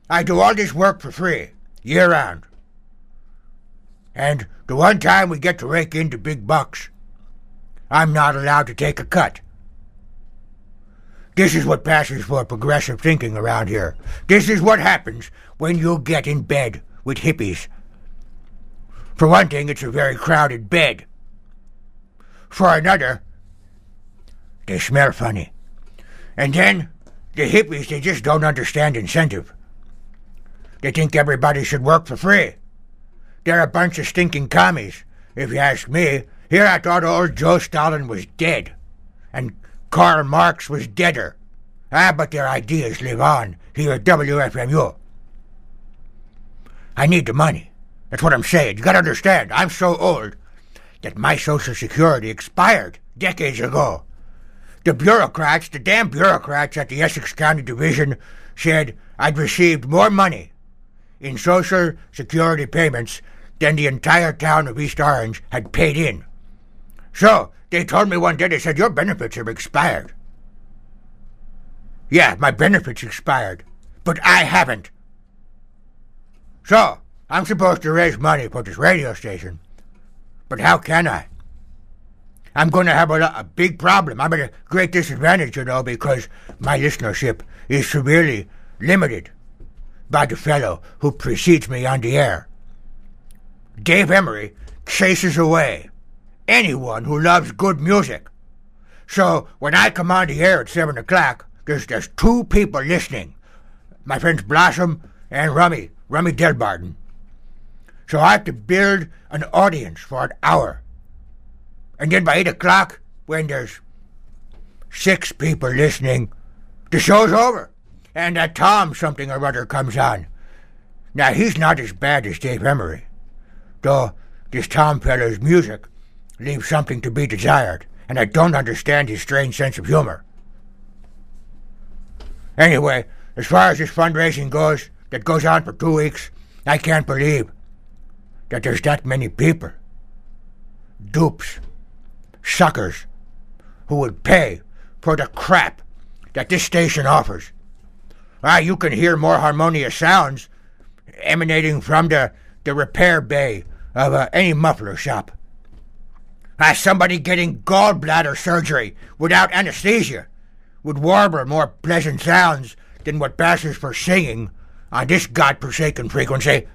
I do all this work for free, year round. And the one time we get to rake in the big bucks, I'm not allowed to take a cut. This is what passes for progressive thinking around here. This is what happens when you get in bed with hippies. For one thing, it's a very crowded bed. For another, they smell funny. And then, the hippies, they just don't understand incentive. They think everybody should work for free. They're a bunch of stinking commies. If you ask me, here I thought old Joe Stalin was dead. And Karl Marx was deader. But their ideas live on here at WFMU. I need the money. That's what I'm saying. You gotta understand, I'm so old that my Social Security expired decades ago. The damn bureaucrats at the Essex County Division said I'd received more money in Social Security payments than the entire town of East Orange had paid in. So, they told me one day, they said, your benefits have expired. Yeah, my benefits expired, but I haven't. So, I'm supposed to raise money for this radio station, but how can I? I'm going to have a big problem. I'm at a great disadvantage, because my listenership is severely limited by the fellow who precedes me on the air. Dave Emery chases away anyone who loves good music. So when I come on the air at 7 o'clock, there's just two people listening. My friends Blossom and Rummy Delbarton. So I have to build an audience for an hour. And then by 8 o'clock, when there's 6 people listening, the show's over. And that Tom something or other comes on. Now, he's not as bad as Dave Emery, though this Tom fellow's music leaves something to be desired, and I don't understand his strange sense of humor. Anyway, as far as this fundraising goes, that goes on for 2 weeks, I can't believe that there's that many people, dupes, suckers, who would pay for the crap that this station offers. You can hear more harmonious sounds emanating from the repair bay of any muffler shop. Somebody getting gallbladder surgery without anesthesia would warble more pleasant sounds than what passes for singing on this godforsaken frequency.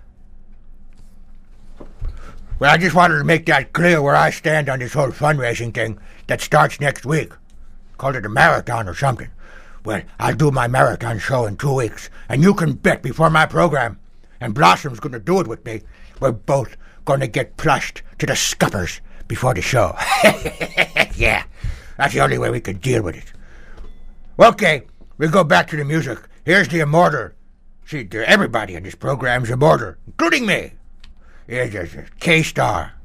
Well, I just wanted to make that clear where I stand on this whole fundraising thing that starts next week. Call it a marathon or something. Well, I'll do my marathon show in 2 weeks, and you can bet before my program, and Blossom's going to do it with me, we're both going to get plushed to the scuppers before the show. Yeah, that's the only way we can deal with it. Okay, we go back to the music. Here's the immortal. See, everybody in this program's immortal, including me. Here's a K-Star.